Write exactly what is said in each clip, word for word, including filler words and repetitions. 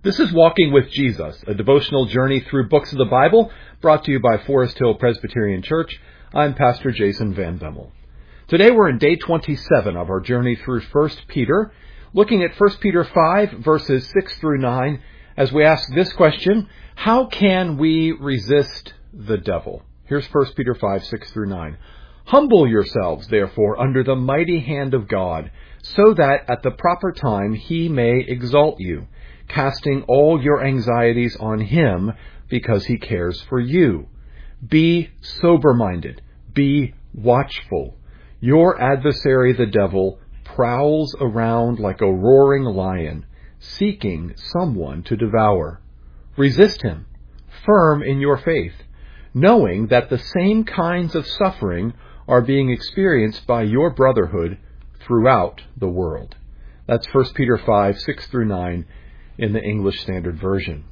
This is Walking with Jesus, a devotional journey through books of the Bible, brought to you by Forest Hill Presbyterian Church. I'm Pastor Jason Van Bemmel. Today we're in day twenty-seven of our journey through First Peter, looking at First Peter five, verses six through nine, as we ask this question: how can we resist the devil? Here's First Peter five, six through nine. Humble yourselves, therefore, under the mighty hand of God, so that at the proper time he may exalt you, casting all your anxieties on him because he cares for you. Be sober-minded. Be watchful. Your adversary, the devil, prowls around like a roaring lion, seeking someone to devour. Resist him, firm in your faith, knowing that the same kinds of suffering are being experienced by your brotherhood throughout the world. That's First Peter five, six through nine in the English Standard Version.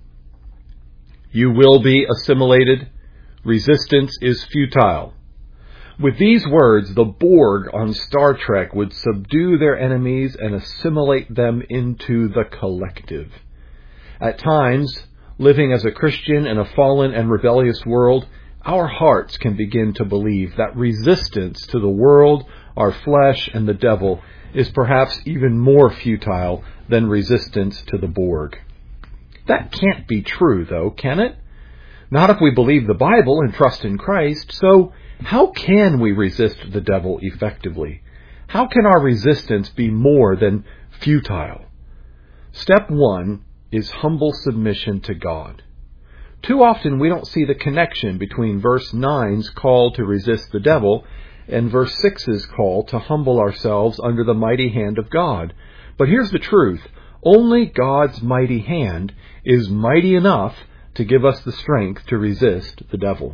You will be assimilated. Resistance is futile. With these words, the Borg on Star Trek would subdue their enemies and assimilate them into the collective. At times, living as a Christian in a fallen and rebellious world, our hearts can begin to believe that resistance to the world, our flesh, and the devil is perhaps even more futile than resistance to the Borg. That can't be true, though, can it? Not if we believe the Bible and trust in Christ. So how can we resist the devil effectively? How can our resistance be more than futile? Step one is humble submission to God. Too often we don't see the connection between verse nine's call to resist the devil and verse six's call to humble ourselves under the mighty hand of God. But here's the truth. Only God's mighty hand is mighty enough to give us the strength to resist the devil.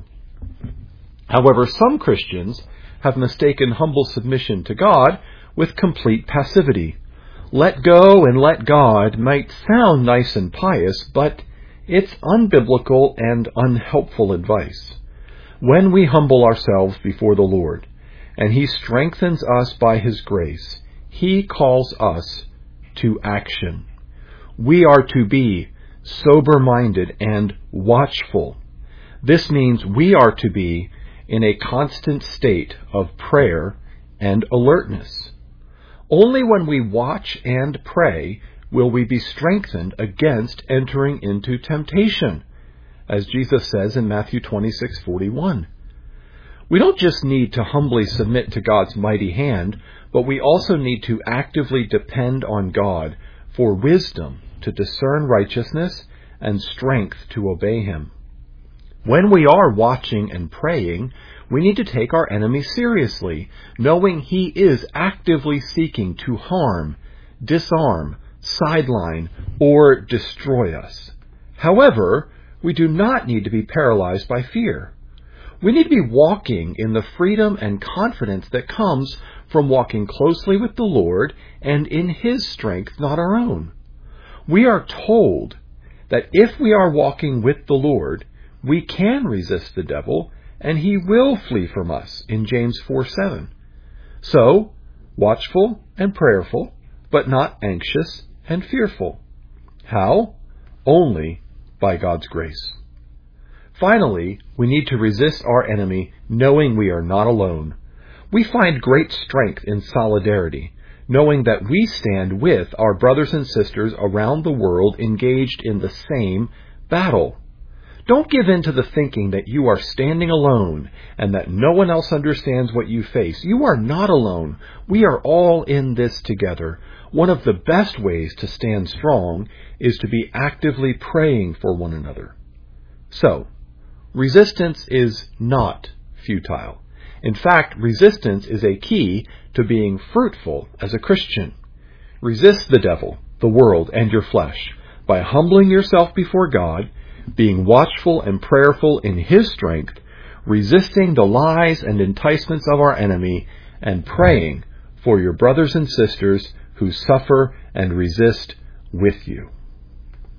However, some Christians have mistaken humble submission to God with complete passivity. Let go and let God might sound nice and pious, but it's unbiblical and unhelpful advice. When we humble ourselves before the Lord, and he strengthens us by his grace, he calls us to action. We are to be sober-minded and watchful. This means we are to be in a constant state of prayer and alertness. Only when we watch and pray will we be strengthened against entering into temptation, as Jesus says in Matthew twenty-six forty-one. We don't just need to humbly submit to God's mighty hand, but we also need to actively depend on God for wisdom to discern righteousness and strength to obey him. When we are watching and praying, we need to take our enemy seriously, knowing he is actively seeking to harm, disarm, sideline, or destroy us. However, we do not need to be paralyzed by fear. We need to be walking in the freedom and confidence that comes from walking closely with the Lord and in his strength, not our own. We are told that if we are walking with the Lord, we can resist the devil and he will flee from us in James four seven. So, watchful and prayerful, but not anxious and fearful. How? Only by God's grace. Finally, we need to resist our enemy knowing we are not alone. We find great strength in solidarity, knowing that we stand with our brothers and sisters around the world engaged in the same battle. Don't give in to the thinking that you are standing alone and that no one else understands what you face. You are not alone. We are all in this together. One of the best ways to stand strong is to be actively praying for one another. So, resistance is not futile. In fact, resistance is a key to being fruitful as a Christian. Resist the devil, the world, and your flesh by humbling yourself before God, being watchful and prayerful in his strength, resisting the lies and enticements of our enemy, and praying for your brothers and sisters who suffer and resist with you.